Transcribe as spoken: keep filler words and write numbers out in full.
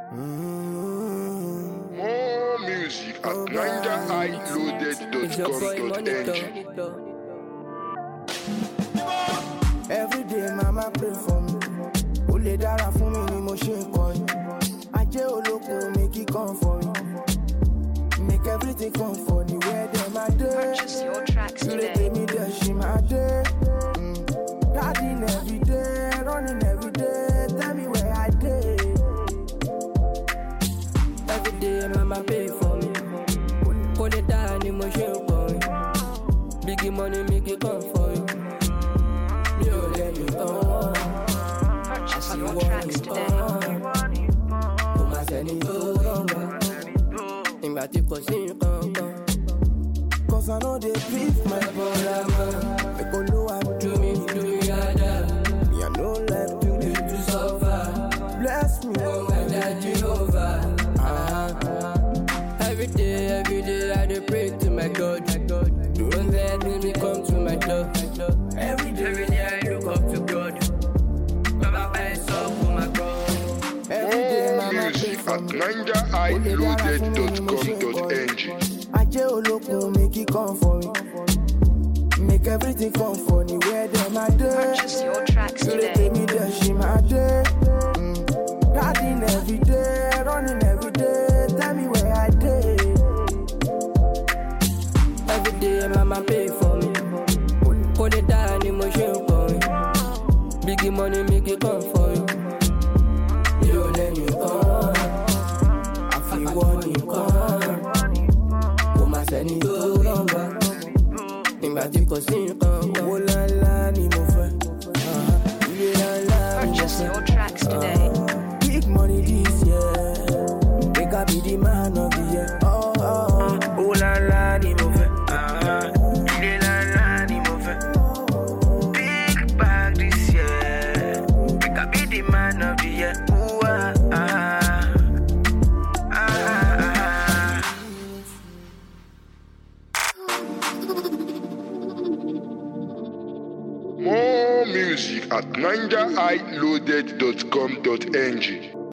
Mm-hmm. More music at ninja high loaded dot com dot n g. Every day mama pray for me. Ó lè dára fún mi ni mo ṣe ń kọrin. Ajé olóko make it come for me. Make everything come for me. Where them I dey. Purchase your tracks You today. dey me there, she my day. Mm. Daddying every day, running every day. Tell me where I dey. Every day mama pay for me. Kó lè dára ni mo ṣe ń kọrin. Biggie money make it come for you. Mi ò lẹ́nu tán. Purchase your tracks today. Kò má sẹ́ni tó rọ̀gbà. Ìgbà tí kò sí nǹkan kan. Cause I know they beat my brother man. Make Oluwa do me do yada. Me I no like to dey to suffer. Bless me, oh my God, Jehovah. Uh-huh. Every day, every day I dey pray to my God. My God, don't let me come to my door. Every day, every day I look up to God. Baba bless up for my God. Every day, More mama pray music for at me. ninja high loaded dot com dot n g. Ajé olóko make it come for me. Make everything come for me. Where them I dey. Purchase your tracks You dey today. take me there, she my day. Mm. Daddying every day, running every day. Tell me where I dey. Every day mama pay for me. Kó lè dára ni mo ṣe ń kọrin. Biggie money make it come for you. Mi ò lẹ́nu kan. Àfiwọ́ nìkan. Kò má sẹ́ni tó rọ̀gbà. Nígbà tí kò sí nǹkan kan. Owó ńláńlá ni mo fẹ́. Ilé ńláńlá ni mo Purchase fẹ́. your tracks today. Big money this year. Make I be the man of the year. Oh, oh, oh. Owó ńláńlá ni mo fẹ́. Ilé ńláńlá ni mo fẹ́. Big bag this year. Make I be the man of the year. Ooh, ah, ah. More music at ninja high loaded dot com dot n g.